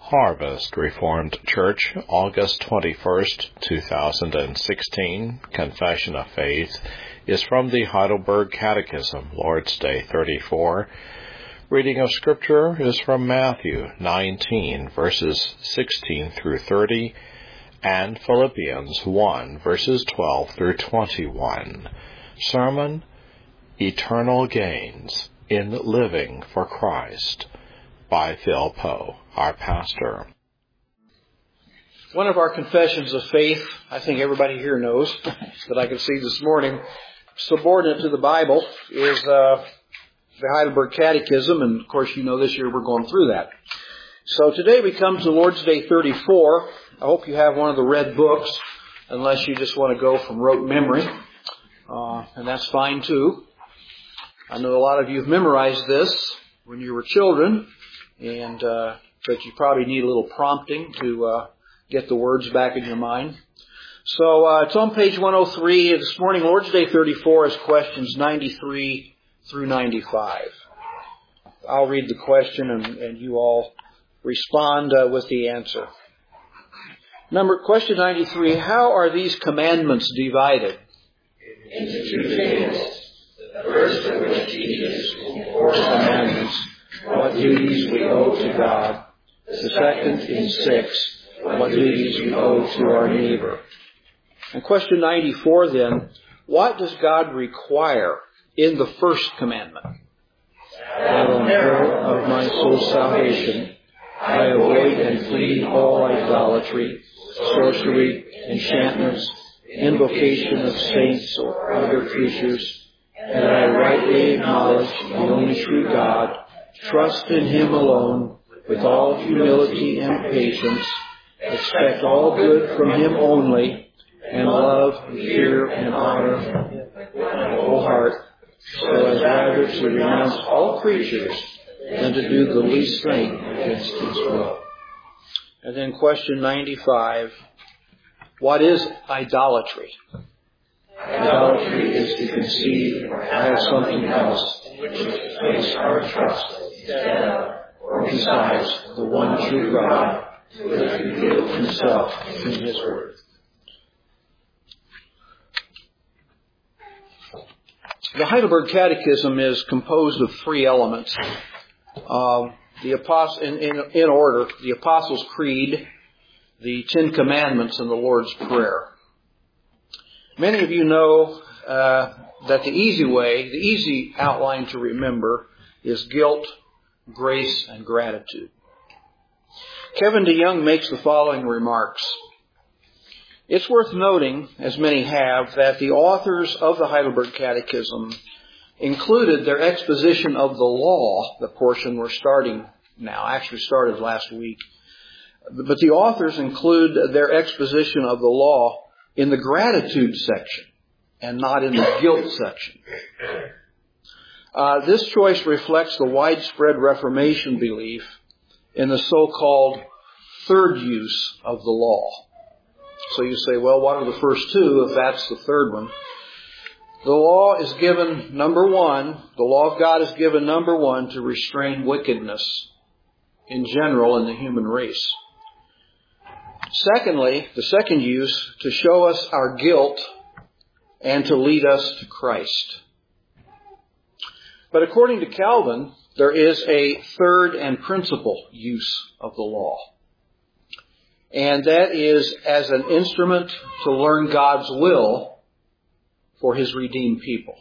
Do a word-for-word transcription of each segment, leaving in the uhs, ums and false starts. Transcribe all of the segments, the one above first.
Harvest Reformed Church, August twenty-first, two thousand sixteen. Confession of Faith is from the Heidelberg Catechism, Lord's Day thirty-four. Reading of Scripture is from Matthew nineteen, verses sixteen through thirty, and Philippians one, verses twelve through twenty-one. Sermon, Eternal Gains in Living for Christ, by Phil Poe, our pastor. One of our confessions of faith, I think everybody here knows, that I can see this morning, subordinate to the Bible, is uh, the Heidelberg Catechism, and of course you know this year we're going through that. So today we come to Lord's Day thirty-four. I hope you have one of the red books, unless you just want to go from rote memory, uh, and that's fine too. I know a lot of you have memorized this when you were children, and uh, but you probably need a little prompting to uh, get the words back in your mind. So uh, it's on page one oh three. This morning, Lord's Day thirty-four is questions ninety-three through ninety-five. I'll read the question, and, and you all respond uh, with the answer. Number question ninety-three: how are these commandments divided? Into two things. The first of which teaches the four commandments, what duties we owe to God. The second in six, what duties we owe to our neighbor. And question ninety-four then, what does God require in the first commandment? That on peril of my soul's salvation, I avoid and flee all idolatry, sorcery, enchantments, invocation of saints or other creatures, and I rightly acknowledge the only true God, trust in Him alone, with all humility and patience, expect all good from Him only, and love, fear, and honor with my whole heart, so as rather to renounce all creatures than to do the least thing against His will. And then question ninety-five, what is idolatry? Idolatry is to conceive or have something else in which to place our trust instead of or besides the one true God who has revealed Himself in His Word. The Heidelberg Catechism is composed of three elements. Um, the apost- in, in, in order, the Apostles' Creed, the Ten Commandments, and the Lord's Prayer. Many of you know uh, that the easy way, the easy outline to remember is guilt, grace, and gratitude. Kevin DeYoung makes the following remarks. It's worth noting, as many have, that the authors of the Heidelberg Catechism included their exposition of the law, the portion we're starting now, actually started last week. But the authors include their exposition of the law in the gratitude section and not in the guilt section. Uh, this choice reflects the widespread Reformation belief in the so-called third use of the law. So you say, well, what are the first two if that's the third one? The law is given, number one, the law of God is given, number one, to restrain wickedness in general in the human race. Secondly, the second use, to show us our guilt and to lead us to Christ. But according to Calvin, there is a third and principal use of the law. And that is as an instrument to learn God's will for His redeemed people.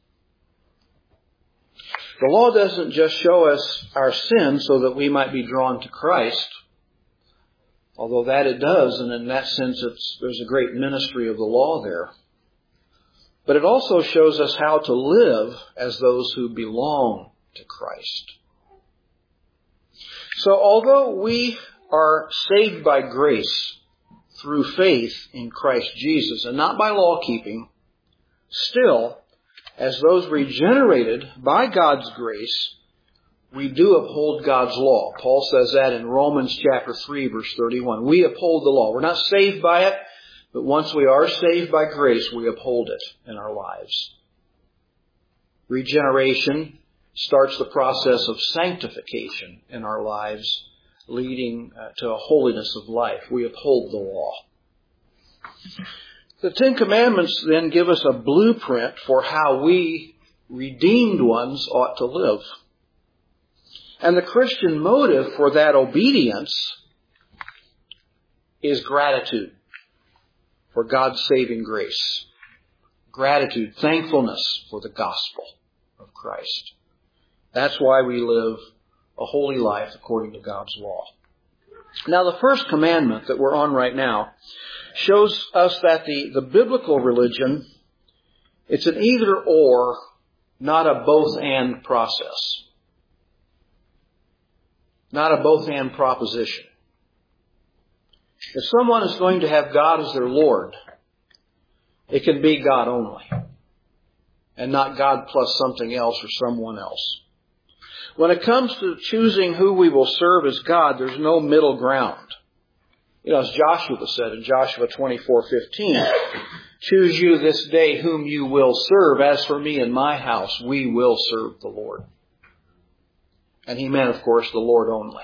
The law doesn't just show us our sin so that we might be drawn to Christ, although that it does, and in that sense it's, there's a great ministry of the law there. But it also shows us how to live as those who belong to Christ. So although we are saved by grace through faith in Christ Jesus and not by law keeping, still, as those regenerated by God's grace, we do uphold God's law. Paul says that in Romans chapter three, verse thirty-one. We uphold the law. We're not saved by it, but once we are saved by grace, we uphold it in our lives. Regeneration starts the process of sanctification in our lives leading uh, to a holiness of life. We uphold the law. The Ten Commandments then give us a blueprint for how we redeemed ones ought to live. And the Christian motive for that obedience is gratitude for God's saving grace. Gratitude, thankfulness for the gospel of Christ. That's why we live a holy life according to God's law. Now, the first commandment that we're on right now shows us that the, the biblical religion, it's an either-or, not a both-and process. Not a both-and proposition. If someone is going to have God as their Lord, it can be God only, and not God plus something else or someone else. When it comes to choosing who we will serve as God, there's no middle ground. You know, as Joshua said in Joshua twenty-four fifteen, choose you this day whom you will serve. As for me and my house, we will serve the Lord. And he meant, of course, the Lord only.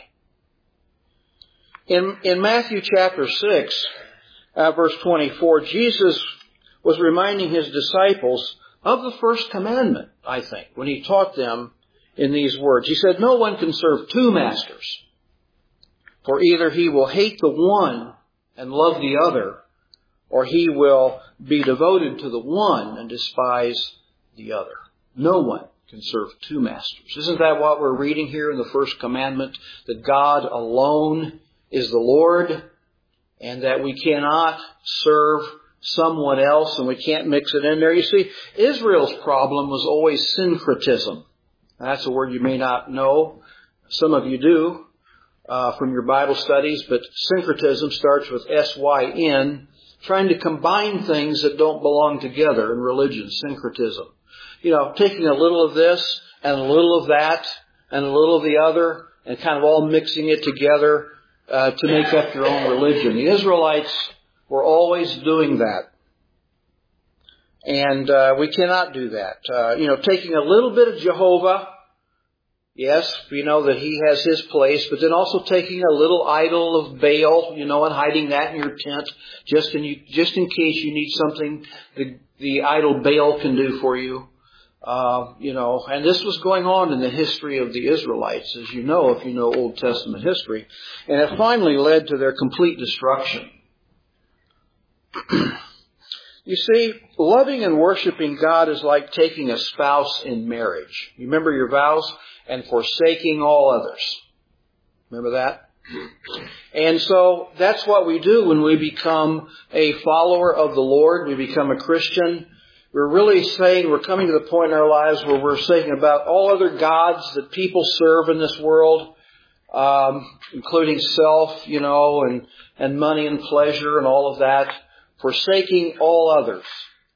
In, in Matthew chapter six, uh, verse twenty-four, Jesus was reminding his disciples of the first commandment, I think, when he taught them in these words. He said, no one can serve two masters, for either he will hate the one and love the other, or he will be devoted to the one and despise the other. No one can serve two masters. Isn't that what we're reading here in the first commandment? That God alone is the Lord, and that we cannot serve someone else, and we can't mix it in there. You see, Israel's problem was always syncretism. That's a word you may not know. Some of you do uh, from your Bible studies, but syncretism starts with S Y N, trying to combine things that don't belong together in religion, syncretism. You know, taking a little of this and a little of that and a little of the other and kind of all mixing it together uh, to make up your own religion. The Israelites were always doing that. And uh, we cannot do that. Uh, you know, taking a little bit of Jehovah, yes, we know that he has his place, but then also taking a little idol of Baal, you know, and hiding that in your tent, just in you, just in case you need something the, the idol Baal can do for you. Uh, you know, and this was going on in the history of the Israelites, as you know, if you know Old Testament history. And it finally led to their complete destruction. You see, loving and worshiping God is like taking a spouse in marriage. You remember your vows? And forsaking all others. Remember that? And so that's what we do when we become a follower of the Lord. We become a Christian. We're really saying, we're coming to the point in our lives where we're saying about all other gods that people serve in this world, um, including self, you know, and, and money and pleasure and all of that. Forsaking all others,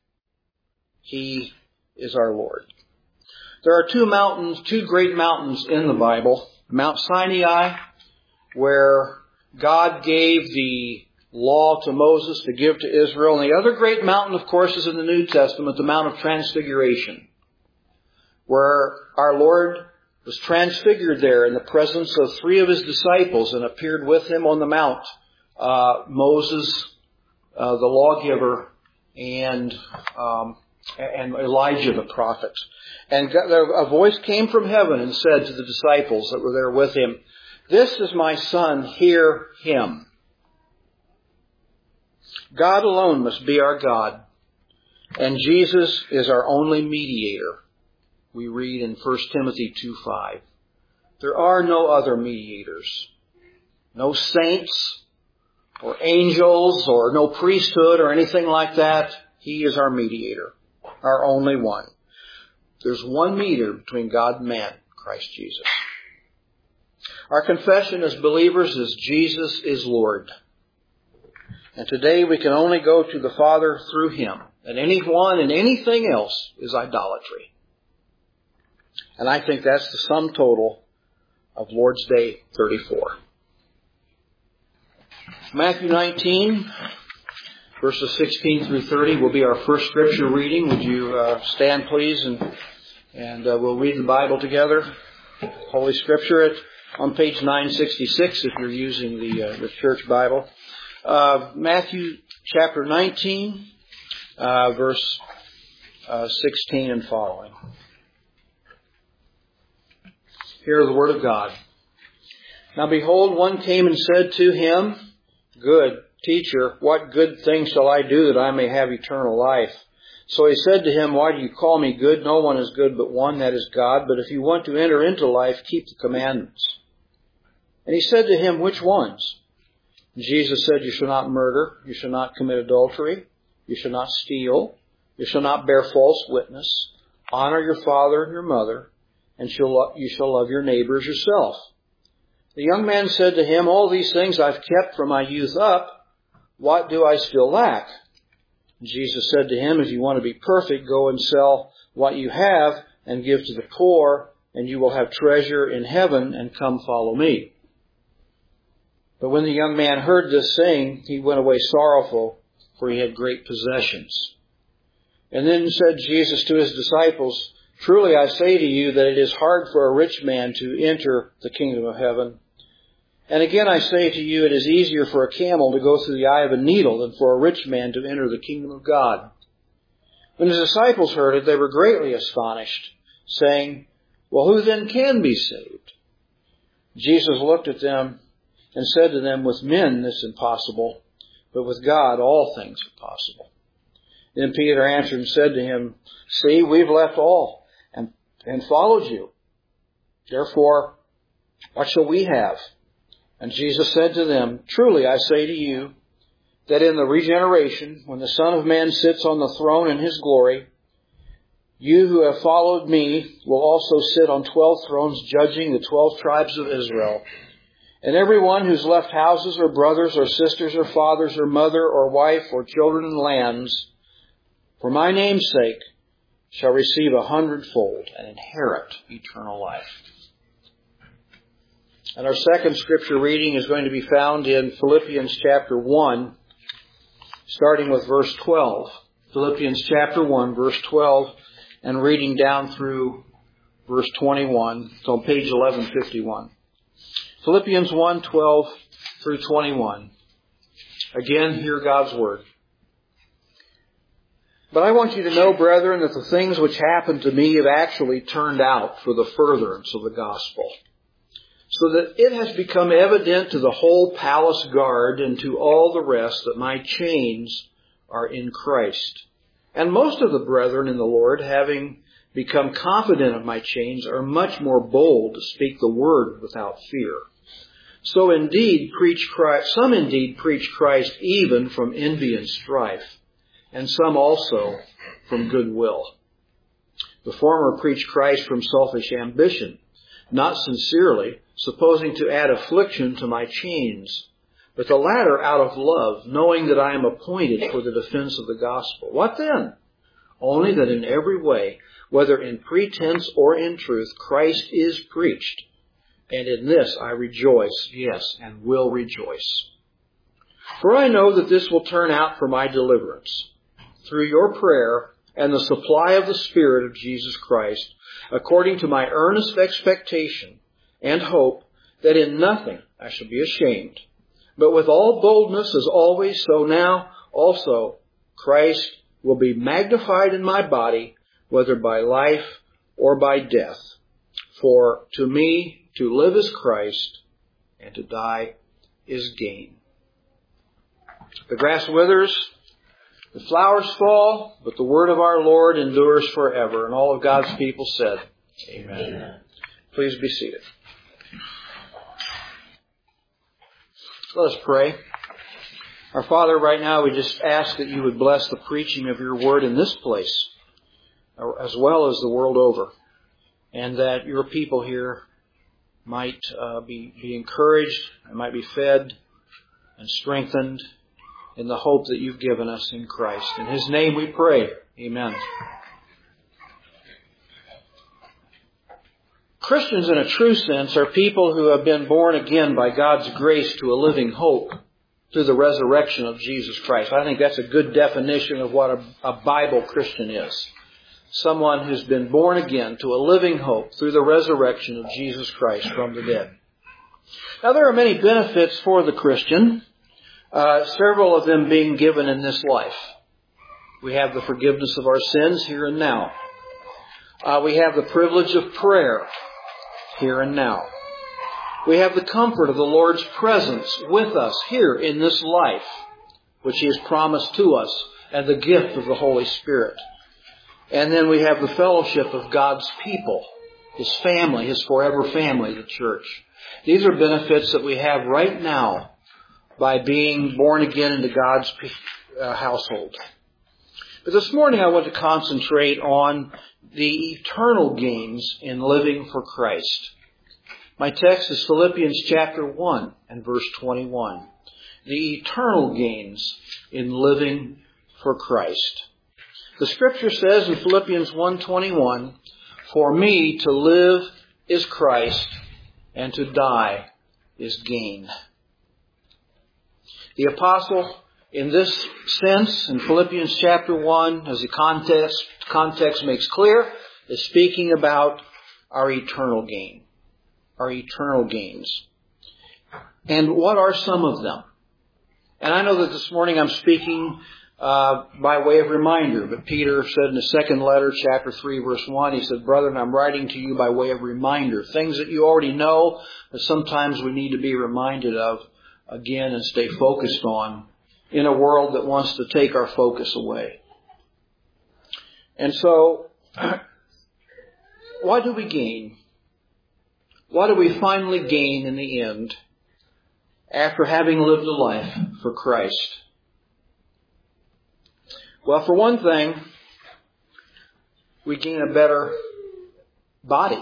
He is our Lord. There are two mountains, two great mountains in the Bible. Mount Sinai, where God gave the law to Moses to give to Israel. And the other great mountain, of course, is in the New Testament, the Mount of Transfiguration, where our Lord was transfigured there in the presence of three of His disciples and appeared with Him on the mount. Uh, Moses, Uh, the lawgiver, and um, and Elijah the prophet. And God, a voice came from heaven and said to the disciples that were there with Him, "This is my Son, hear Him." God alone must be our God, and Jesus is our only mediator. We read in First Timothy two five. There are no other mediators. No saints, or angels, or no priesthood, or anything like that. He is our mediator, our only one. There's one mediator between God and man, Christ Jesus. Our confession as believers is Jesus is Lord. And today we can only go to the Father through Him. And anyone and anything else is idolatry. And I think that's the sum total of Lord's Day thirty-four. Matthew nineteen, verses sixteen through thirty will be our first scripture reading. Would you uh, stand, please, and and uh, we'll read the Bible together. Holy Scripture. It, on page nine sixty-six if you're using the uh, the church Bible. Uh, Matthew chapter nineteen, uh, verse uh, sixteen and following. Hear the word of God. Now behold, one came and said to him, Good teacher, what good thing shall I do that I may have eternal life? So he said to him, Why do you call me good? No one is good but one, that is God. But if you want to enter into life, keep the commandments. And he said to him, Which ones? And Jesus said, You shall not murder, you shall not commit adultery, you shall not steal, you shall not bear false witness, honor your father and your mother, and you shall love your neighbor as yourself. The young man said to him, All these things I've kept from my youth up. What do I still lack? Jesus said to him, If you want to be perfect, go and sell what you have and give to the poor, and you will have treasure in heaven, and come follow me. But when the young man heard this saying, he went away sorrowful, for he had great possessions. And then said Jesus to his disciples, Truly I say to you that it is hard for a rich man to enter the kingdom of heaven. And again I say to you, it is easier for a camel to go through the eye of a needle than for a rich man to enter the kingdom of God. When his disciples heard it, they were greatly astonished, saying, Well, who then can be saved? Jesus looked at them and said to them, With men this is impossible, but with God all things are possible. Then Peter answered and said to him, See, we've left all and, and followed you. Therefore, what shall we have? And Jesus said to them, Truly I say to you, that in the regeneration, when the Son of Man sits on the throne in his glory, you who have followed me will also sit on twelve thrones, judging the twelve tribes of Israel. And everyone who's left houses or brothers or sisters or fathers or mother or wife or children and lands, for my name's sake, shall receive a hundredfold and inherit eternal life. And our second scripture reading is going to be found in Philippians chapter one, starting with verse twelve. Philippians chapter one, verse twelve, and reading down through verse twenty-one. It's on page eleven fifty-one. Philippians one, twelve through twenty-one. Again, hear God's word. But I want you to know, brethren, that the things which happened to me have actually turned out for the furtherance of the gospel, so that it has become evident to the whole palace guard and to all the rest that my chains are in Christ. And most of the brethren in the Lord, having become confident of my chains, are much more bold to speak the word without fear. So indeed preach Christ, some indeed preach Christ even from envy and strife, and some also from goodwill. The former preach Christ from selfish ambition, not sincerely, supposing to add affliction to my chains, but the latter out of love, knowing that I am appointed for the defense of the gospel. What then? Only that in every way, whether in pretense or in truth, Christ is preached. And in this I rejoice, yes, and will rejoice. For I know that this will turn out for my deliverance, through your prayer and the supply of the Spirit of Jesus Christ, according to my earnest expectation and hope that in nothing I shall be ashamed, but with all boldness as always, so now also Christ will be magnified in my body, whether by life or by death. For to me to live is Christ, and to die is gain. The grass withers, the flowers fall, but the word of our Lord endures forever. And all of God's people said, Amen. Amen. Please be seated. Let us pray. Our Father, right now we just ask that you would bless the preaching of your word in this place, as well as the world over, and that your people here might uh, be, be encouraged, and might be fed and strengthened in the hope that you've given us in Christ. In his name we pray. Amen. Christians in a true sense are people who have been born again by God's grace to a living hope through the resurrection of Jesus Christ. I think that's a good definition of what a, a Bible Christian is. Someone who's been born again to a living hope through the resurrection of Jesus Christ from the dead. Now, there are many benefits for the Christian, uh, several of them being given in this life. We have the forgiveness of our sins here and now. Uh, we have the privilege of prayer here and now. We have the comfort of the Lord's presence with us here in this life, which He has promised to us, and the gift of the Holy Spirit. And then we have the fellowship of God's people, His family, His forever family, the church. These are benefits that we have right now by being born again into God's uh, household. But this morning I want to concentrate on the eternal gains in living for Christ. My text is Philippians chapter one and verse twenty-one. The eternal gains in living for Christ. The Scripture says in Philippians one twenty-one, "For me to live is Christ, and to die is gain." The apostle, in this sense, in Philippians chapter one, as the context, context makes clear, is speaking about our eternal gain. Our eternal gains. And what are some of them? And I know that this morning I'm speaking uh, by way of reminder, but Peter said in his second letter, chapter three, verse one, he said, "Brethren, I'm writing to you by way of reminder." Things that you already know, but sometimes we need to be reminded of again and stay focused on in a world that wants to take our focus away. And so, what do we gain? What do we finally gain in the end after having lived a life for Christ? Well, for one thing, we gain a better body.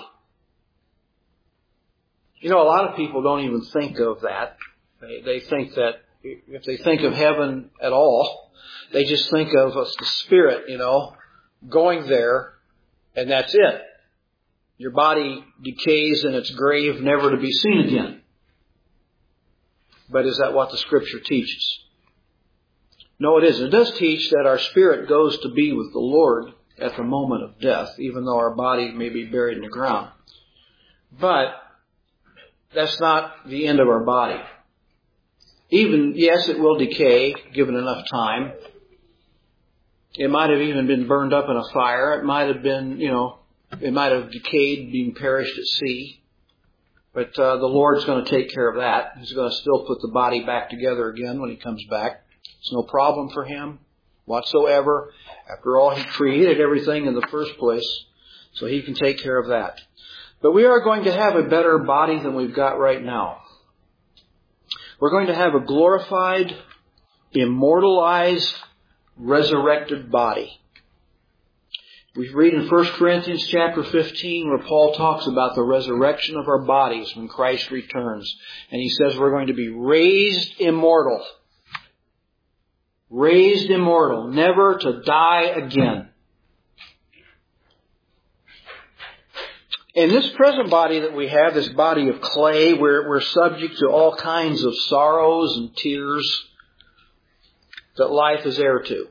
You know, a lot of people don't even think of that. They, they think that if they think of heaven at all, they just think of the spirit, you know, going there, and that's it. Your body decays in its grave, never to be seen again. But is that what the Scripture teaches? No, it isn't. It does teach that our spirit goes to be with the Lord at the moment of death, even though our body may be buried in the ground. But that's not the end of our body. Even, yes, it will decay, given enough time. It might have even been burned up in a fire. It might have been, you know, it might have decayed, being perished at sea. But uh, the Lord's going to take care of that. He's going to still put the body back together again when He comes back. It's no problem for Him whatsoever. After all, He created everything in the first place, so He can take care of that. But we are going to have a better body than we've got right now. We're going to have a glorified, immortalized, resurrected body. We read in First Corinthians chapter fifteen where Paul talks about the resurrection of our bodies when Christ returns. And he says we're going to be raised immortal. Raised immortal, never to die again. In this present body that we have, this body of clay, we're, we're subject to all kinds of sorrows and tears that life is heir to.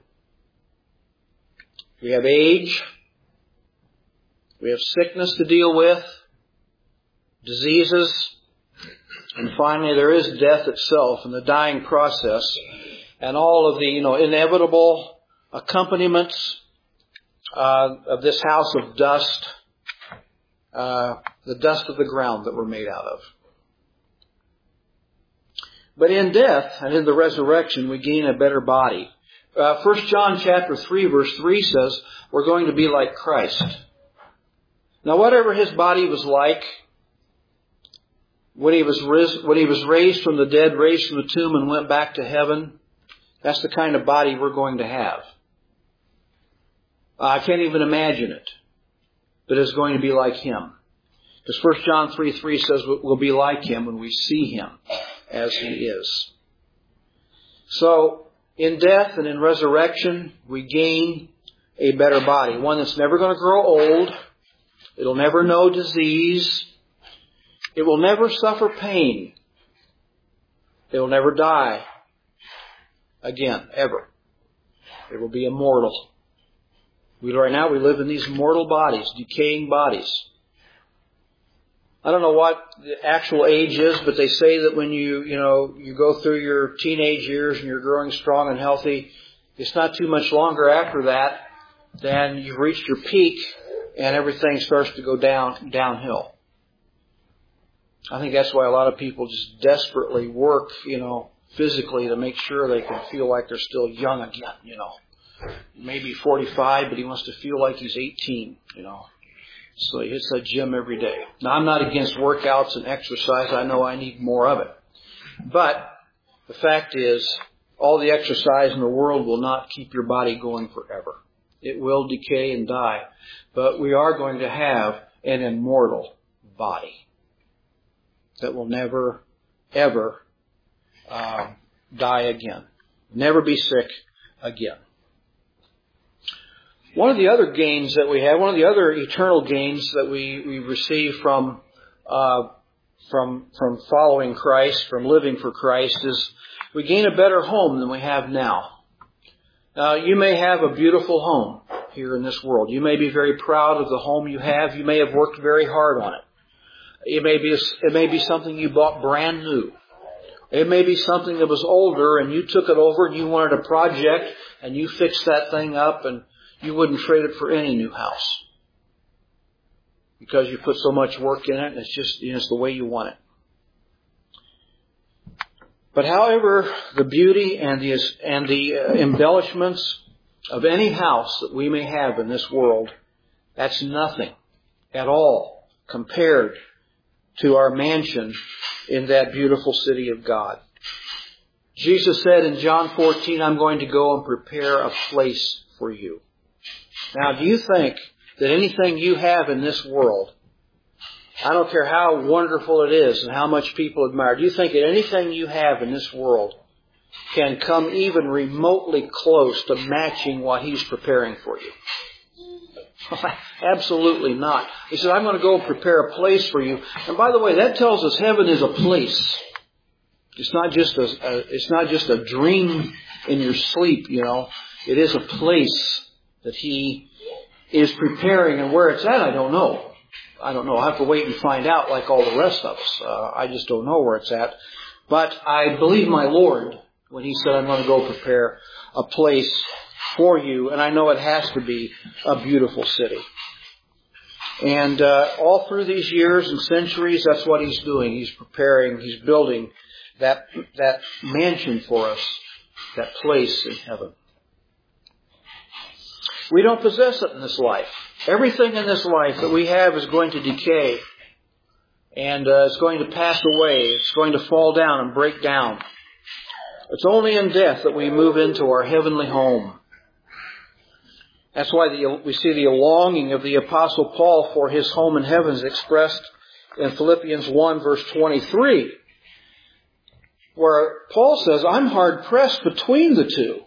We have age. We have sickness to deal with. Diseases. And finally, there is death itself and the dying process. And all of the, you know, inevitable accompaniments uh, of this house of dust. Uh, the dust of the ground that we're made out of. But in death and in the resurrection, we gain a better body. Uh, First John chapter three, verse three says, we're going to be like Christ. Now, whatever His body was like when he was ris- when he was raised from the dead, raised from the tomb, and went back to heaven, that's the kind of body we're going to have. Uh, I can't even imagine it. But it's going to be like Him. Because First John three three says we'll be like Him when we see Him as He is. So, in death and in resurrection, we gain a better body. One that's never going to grow old. It'll never know disease. It will never suffer pain. It will never die again, ever. It will be immortal. We, right now we live in these mortal bodies, decaying bodies. I don't know what the actual age is, but they say that when you, you know, you go through your teenage years and you're growing strong and healthy, it's not too much longer after that, then you've reached your peak and everything starts to go down, downhill. I think that's why a lot of people just desperately work, you know, physically to make sure they can feel like they're still young again, you know. Maybe forty-five, but he wants to feel like he's eighteen, you know. So he hits that gym every day. Now, I'm not against workouts and exercise. I know I need more of it. But the fact is, all the exercise in the world will not keep your body going forever. It will decay and die. But we are going to have an immortal body that will never, ever uh, die again. Never be sick again. One of the other gains that we have, one of the other eternal gains that we, we receive from uh, from from following Christ, from living for Christ, is we gain a better home than we have now. Now, you may have a beautiful home here in this world. You may be very proud of the home you have. You may have worked very hard on it. It may be a, it may be something you bought brand new. It may be something that was older and you took it over and you wanted a project and you fixed that thing up and you wouldn't trade it for any new house because you put so much work in it and it's just, you know, it's the way you want it. But however, the beauty and the, and the uh, embellishments of any house that we may have in this world, that's nothing at all compared to our mansion in that beautiful city of God. Jesus said in John fourteen, I'm going to go and prepare a place for you. Now, do you think that anything you have in this world, I don't care how wonderful it is and how much people admire, do you think that anything you have in this world can come even remotely close to matching what He's preparing for you? Absolutely not. He said, I'm going to go prepare a place for you. And by the way, that tells us heaven is a place. It's not just a, a it's not just a dream in your sleep, you know. It is a place that He is preparing, and where it's at, I don't know. I don't know. I'll have to wait and find out like all the rest of us. Uh, I just don't know where it's at. But I believe my Lord when He said, I'm going to go prepare a place for you, and I know it has to be a beautiful city. And uh, all through these years and centuries, that's what He's doing. He's preparing, He's building that that mansion for us, that place in heaven. We don't possess it in this life. Everything in this life that we have is going to decay. And uh, it's going to pass away. It's going to fall down and break down. It's only in death that we move into our heavenly home. That's why the, we see the longing of the Apostle Paul for his home in heaven is expressed in Philippians one verse twenty-three, where Paul says, I'm hard pressed between the two,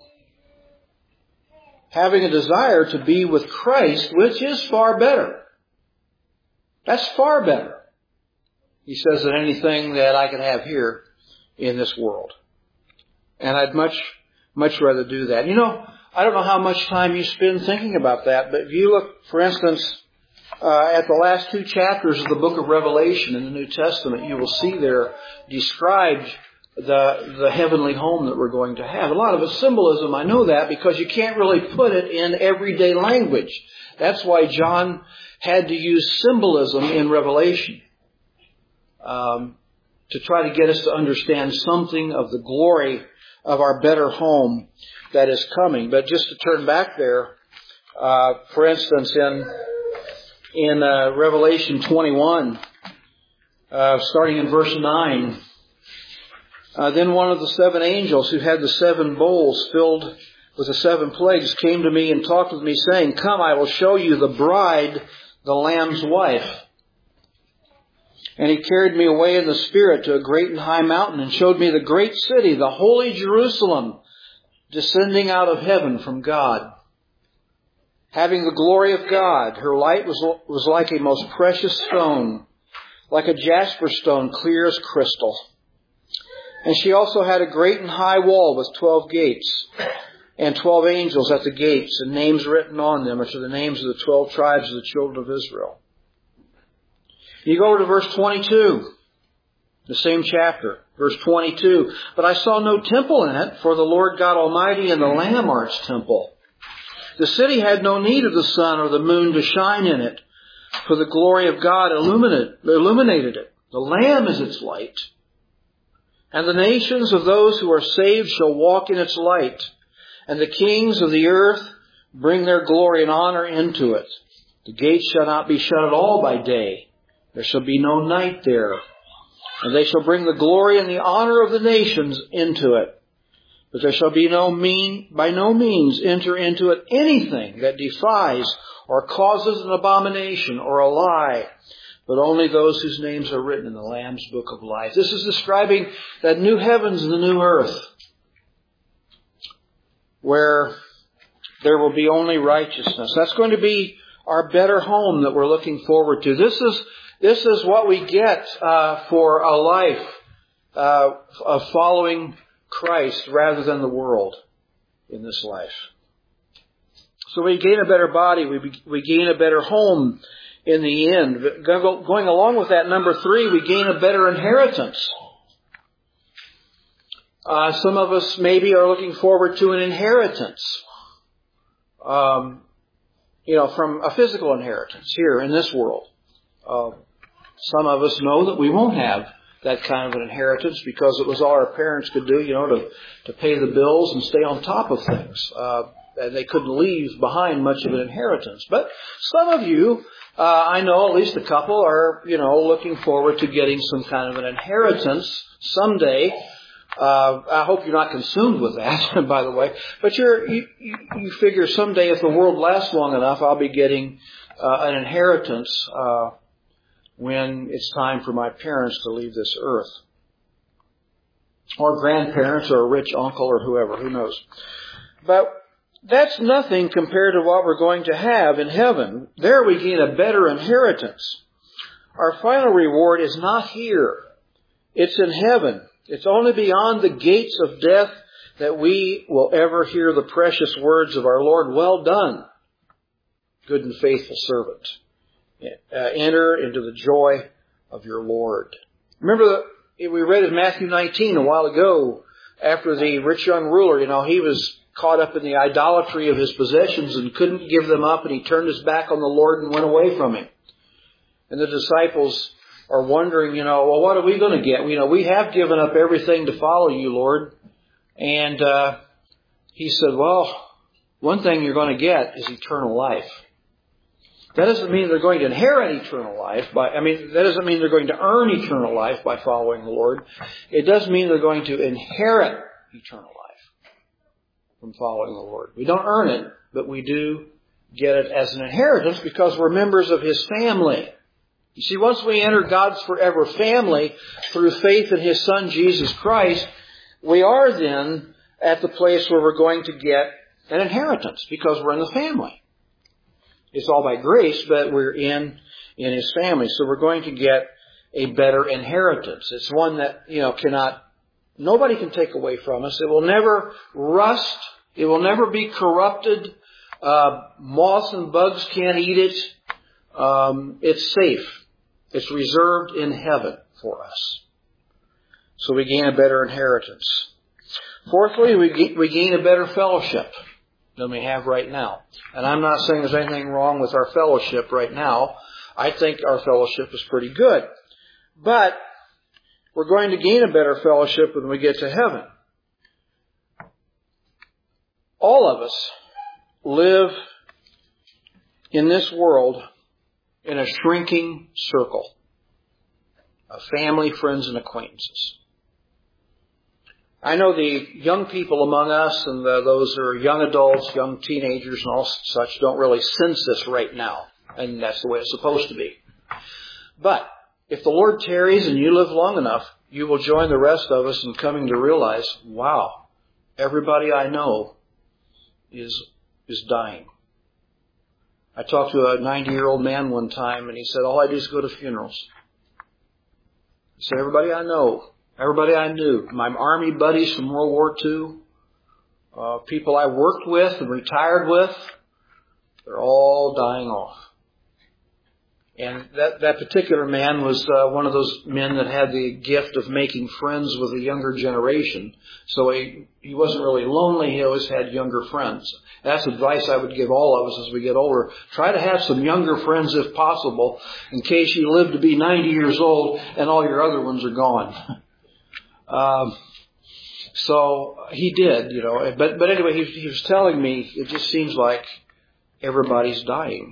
having a desire to be with Christ, which is far better. That's far better, he says, than anything that I can have here in this world. And I'd much, much rather do that. You know, I don't know how much time you spend thinking about that, but if you look, for instance, uh, at the last two chapters of the book of Revelation in the New Testament, you will see there described the the heavenly home that we're going to have. A lot of it's symbolism, I know that, because you can't really put it in everyday language. That's why John had to use symbolism in Revelation um, to try to get us to understand something of the glory of our better home that is coming. But just to turn back there, uh, for instance, in in uh, Revelation twenty-one, uh, starting in verse nine, uh, then one of the seven angels who had the seven bowls filled with the seven plagues came to me and talked with me, saying, Come, I will show you the bride, the Lamb's wife. And he carried me away in the Spirit to a great and high mountain and showed me the great city, the holy Jerusalem, descending out of heaven from God, having the glory of God. Her light was, was like a most precious stone, like a jasper stone, clear as crystal. And she also had a great and high wall with twelve gates, and twelve angels at the gates, and names written on them, which are the names of the twelve tribes of the children of Israel. You go over to verse twenty-two, the same chapter, verse twenty-two. But I saw no temple in it, for the Lord God Almighty and the Lamb are its temple. The city had no need of the sun or the moon to shine in it, for the glory of God illuminated, illuminated it. The Lamb is its light. And the nations of those who are saved shall walk in its light. And the kings of the earth bring their glory and honor into it. The gates shall not be shut at all by day. There shall be no night there. And they shall bring the glory and the honor of the nations into it. But there shall be no mean, by no means enter into it anything that defies or causes an abomination or a lie, but only those whose names are written in the Lamb's book of life. This is describing that new heavens and the new earth, where there will be only righteousness. That's going to be our better home that we're looking forward to. This is this is what we get uh, for a life uh, of following Christ rather than the world in this life. So we gain a better body. We we gain a better home in the end. Going along with that, number three, we gain a better inheritance. Uh, some of us maybe are looking forward to an inheritance. Um, you know, from a physical inheritance here in this world. Uh, some of us know that we won't have that kind of an inheritance because it was all our parents could do, you know, to, to pay the bills and stay on top of things. Uh, and they couldn't leave behind much of an inheritance. But some of you, uh, I know at least a couple, are, you know, looking forward to getting some kind of an inheritance someday. Uh, I hope you're not consumed with that, by the way. But you're, you, you figure someday if the world lasts long enough, I'll be getting uh, an inheritance uh, when it's time for my parents to leave this earth. Or grandparents or a rich uncle or whoever, who knows. But that's nothing compared to what we're going to have in heaven. There we gain a better inheritance. Our final reward is not here. It's in heaven. It's only beyond the gates of death that we will ever hear the precious words of our Lord, "Well done, good and faithful servant. Uh, enter into the joy of your Lord." Remember, the, we read in Matthew nineteen a while ago, after the rich young ruler, you know, he was caught up in the idolatry of his possessions and couldn't give them up, and he turned his back on the Lord and went away from him. And the disciples are wondering, you know, well, what are we going to get? You know, we have given up everything to follow you, Lord. And uh, he said, well, one thing you're going to get is eternal life. That doesn't mean they're going to inherit eternal life. By, I mean, that doesn't mean they're going to earn eternal life by following the Lord. It does mean they're going to inherit eternal life from following the Lord. We don't earn it, but we do get it as an inheritance because we're members of His family. You see, once we enter God's forever family through faith in His Son, Jesus Christ, we are then at the place where we're going to get an inheritance because we're in the family. It's all by grace, but we're in, in His family. So we're going to get a better inheritance. It's one that, you know, cannot, nobody can take away from us. It will never rust. It will never be corrupted. Uh, moths and bugs can't eat it. Um, it's safe. It's reserved in heaven for us. So we gain a better inheritance. Fourthly, we, we gain a better fellowship than we have right now. And I'm not saying there's anything wrong with our fellowship right now. I think our fellowship is pretty good. But we're going to gain a better fellowship when we get to heaven. All of us live in this world in a shrinking circle of family, friends, and acquaintances. I know the young people among us and the, those who are young adults, young teenagers and all such don't really sense this right now. And that's the way it's supposed to be. But if the Lord tarries and you live long enough, you will join the rest of us in coming to realize, wow, everybody I know is is dying. I talked to a ninety-year-old man one time, and he said, all I do is go to funerals. He said, everybody I know, everybody I knew, my Army buddies from World War Two, uh, people I worked with and retired with, they're all dying off. And that, that particular man was uh, one of those men that had the gift of making friends with the younger generation. So he, he wasn't really lonely. He always had younger friends. That's advice I would give all of us as we get older. Try to have some younger friends if possible, in case you live to be ninety years old and all your other ones are gone. um, so he did, you know. But, but anyway, he, he was telling me it just seems like everybody's dying.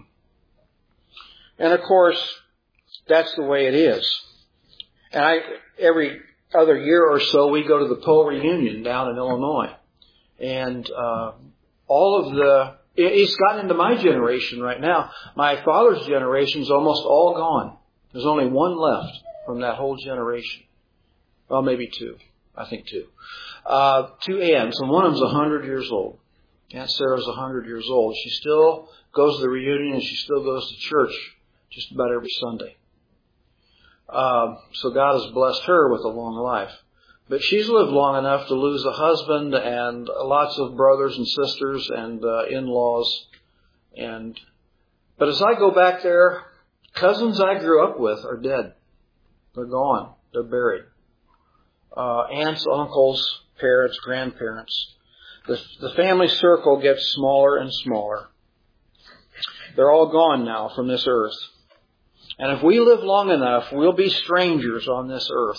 And of course, that's the way it is. And I, every other year or so, we go to the Poe reunion down in Illinois. And uh, all of the, it's gotten into my generation right now. My father's generation's almost all gone. There's only one left from that whole generation. Well, maybe two. I think two. Uh, two aunts, and one of them's a hundred years old. Aunt Sarah's a hundred years old. She still goes to the reunion and she still goes to church just about every Sunday. Uh, so God has blessed her with a long life. But she's lived long enough to lose a husband and lots of brothers and sisters and uh, in-laws. And but as I go back there, cousins I grew up with are dead. They're gone. They're buried. Uh, aunts, uncles, parents, grandparents. The, the family circle gets smaller and smaller. They're all gone now from this earth. And if we live long enough, we'll be strangers on this earth.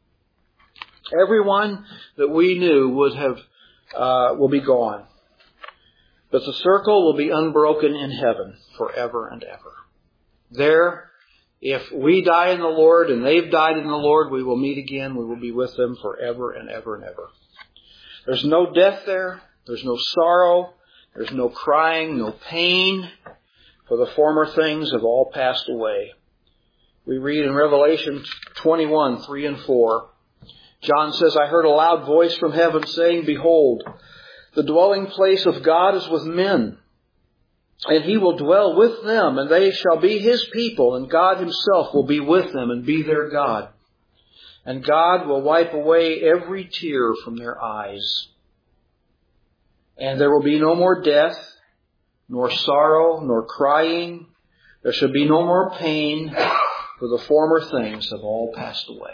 Everyone that we knew would have, uh, will be gone. But the circle will be unbroken in heaven forever and ever. There, if we die in the Lord and they've died in the Lord, we will meet again. We will be with them forever and ever and ever. There's no death there. There's no sorrow. There's no crying, no pain. For the former things have all passed away. We read in Revelation twenty-one, three and four. John says, I heard a loud voice from heaven saying, Behold, the dwelling place of God is with men, and He will dwell with them, and they shall be His people, and God Himself will be with them and be their God. And God will wipe away every tear from their eyes. And there will be no more death, nor sorrow, nor crying. There shall be no more pain, for the former things have all passed away.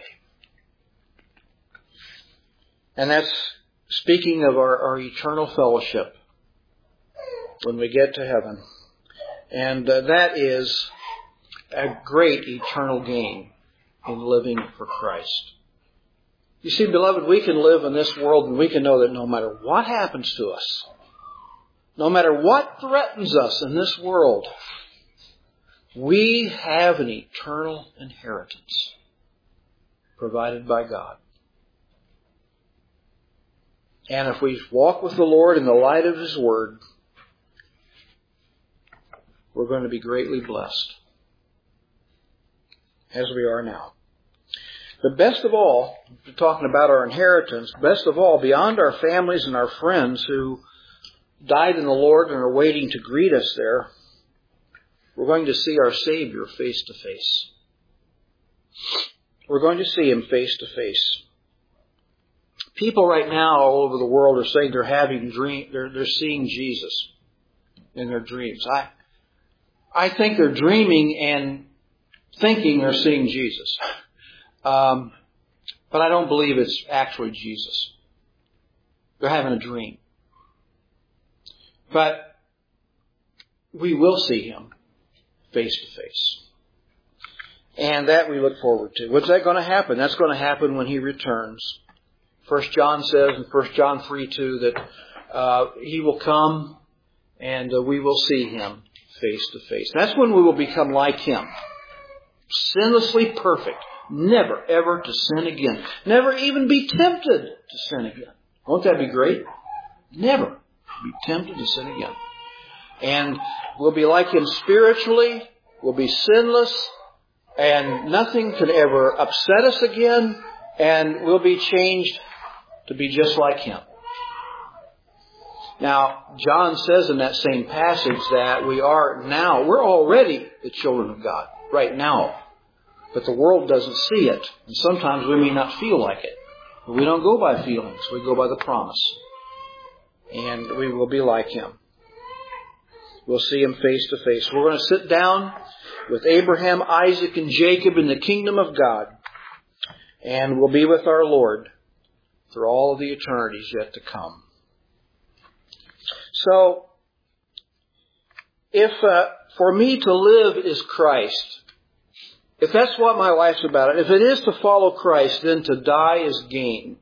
And that's speaking of our, our eternal fellowship when we get to heaven. And uh, that is a great eternal gain in living for Christ. You see, beloved, we can live in this world and we can know that no matter what happens to us, no matter what threatens us in this world, we have an eternal inheritance provided by God. And if we walk with the Lord in the light of His Word, we're going to be greatly blessed, as we are now. But best of all, we're talking about our inheritance, best of all, beyond our families and our friends who died in the Lord and are waiting to greet us there, we're going to see our Savior face to face. We're going to see Him face to face. People right now all over the world are saying they're having dream, they're, they're seeing Jesus in their dreams. I, I think they're dreaming and thinking they're seeing Jesus. Um, but I don't believe it's actually Jesus. They're having a dream. But we will see Him face to face. And that we look forward to. What's that going to happen? That's going to happen when He returns. First John says in First John three two that uh, He will come and uh, we will see Him face to face. That's when we will become like Him. Sinlessly perfect. Never ever to sin again. Never even be tempted to sin again. Won't that be great? Never be tempted to sin again. And we'll be like Him spiritually. We'll be sinless. And nothing can ever upset us again. And we'll be changed to be just like Him. Now, John says in that same passage that we are now, we're already the children of God right now. But the world doesn't see it. And sometimes we may not feel like it. But we don't go by feelings. We go by the promise. And we will be like Him. We'll see Him face to face. We're going to sit down with Abraham, Isaac, and Jacob in the kingdom of God, and will be with our Lord through all of the eternities yet to come. So, if uh, for me to live is Christ, if that's what my life's about, if it is to follow Christ, then to die is gain.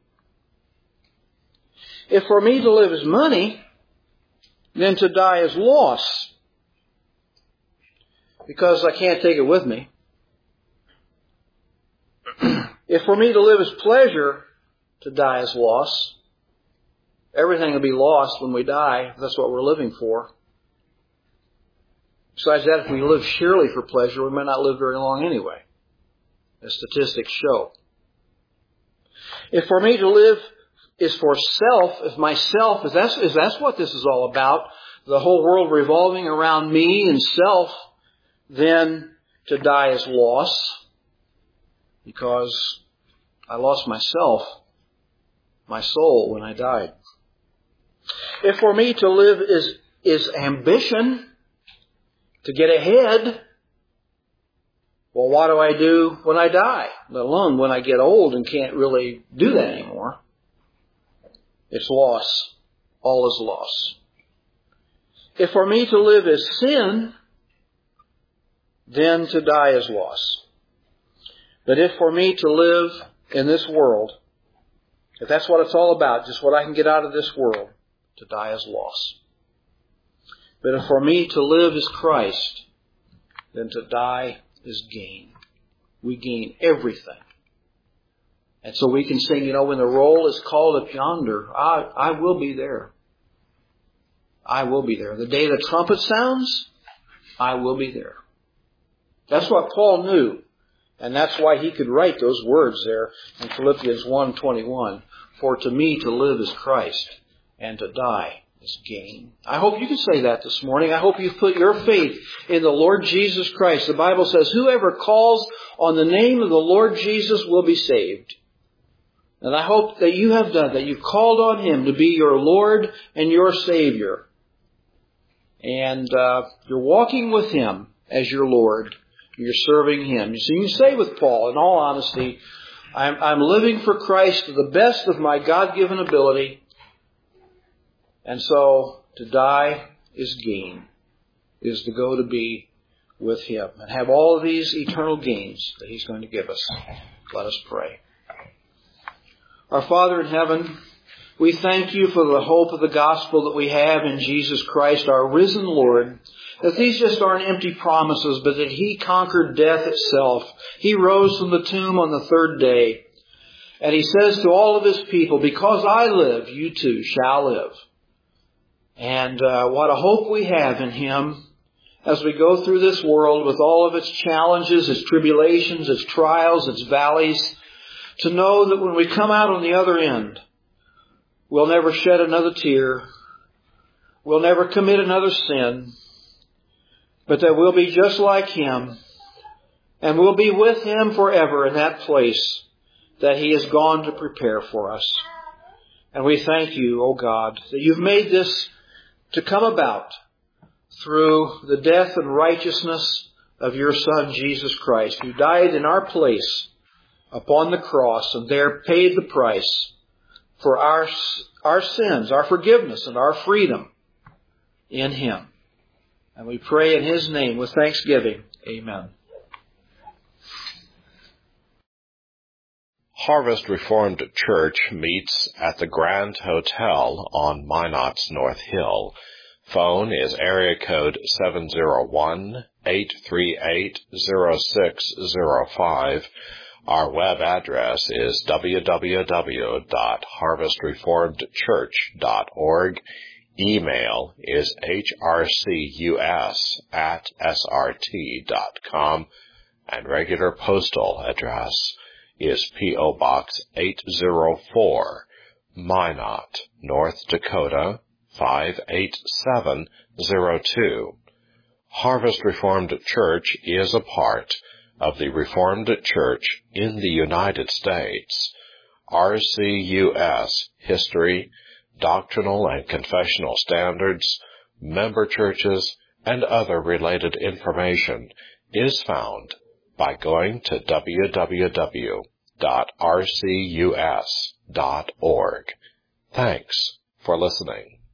If for me to live is money, then to die is loss, because I can't take it with me. If for me to live is pleasure, to die is loss. Everything will be lost when we die, if that's what we're living for. Besides that, if we live sheerly for pleasure, we might not live very long anyway, as statistics show. If for me to live is for self, if myself, if that's, if that's what this is all about, the whole world revolving around me and self, then to die is loss, because I lost myself, my soul, when I died. If for me to live is, is ambition, to get ahead, well, what do I do when I die? Let alone when I get old and can't really do that anymore. It's loss. All is loss. If for me to live is sin, then to die is loss. But if for me to live in this world, if that's what it's all about, just what I can get out of this world, to die is loss. But if for me to live is Christ, then to die is gain. We gain everything. And so we can sing, you know, when the roll is called up yonder, I, I will be there. I will be there. The day the trumpet sounds, I will be there. That's what Paul knew. And that's why he could write those words there in Philippians one twenty-one. For to me to live is Christ, and to die is gain. I hope you can say that this morning. I hope you've put your faith in the Lord Jesus Christ. The Bible says, whoever calls on the name of the Lord Jesus will be saved. And I hope that you have done that. You've called on Him to be your Lord and your Savior. And uh, you're walking with Him as your Lord. You're serving Him. So you can say with Paul, in all honesty, I'm, I'm living for Christ to the best of my God-given ability. And so to die is gain, is to go to be with Him and have all of these eternal gains that He's going to give us. Let us pray. Our Father in heaven, we thank You for the hope of the gospel that we have in Jesus Christ, our risen Lord, that these just aren't empty promises, but that He conquered death itself. He rose from the tomb on the third day. And He says to all of His people, because I live, you too shall live. And uh, what a hope we have in Him as we go through this world with all of its challenges, its tribulations, its trials, its valleys, to know that when we come out on the other end, we'll never shed another tear, we'll never commit another sin, but that we'll be just like Him, and we'll be with Him forever in that place that He has gone to prepare for us. And we thank You, O God, that You've made this to come about through the death and righteousness of Your Son, Jesus Christ, who died in our place upon the cross and there paid the price for our, our sins, our forgiveness, and our freedom in Him. And we pray in His name with thanksgiving. Amen. Harvest Reformed Church meets at the Grand Hotel on Minot's North Hill. Phone is area code seven oh one, eight three eight, oh six oh five. Our web address is w w w dot harvest reformed church dot org. Email is h r c u s at s r t dot com. And regular postal address is P O. Box eight oh four, Minot, North Dakota, five eight seven oh two. Harvest Reformed Church is a part of the Reformed Church in the United States. R C U S History, Doctrinal and Confessional Standards, Member Churches, and other related information is found by going to w w w dot r c u s dot org. Thanks for listening.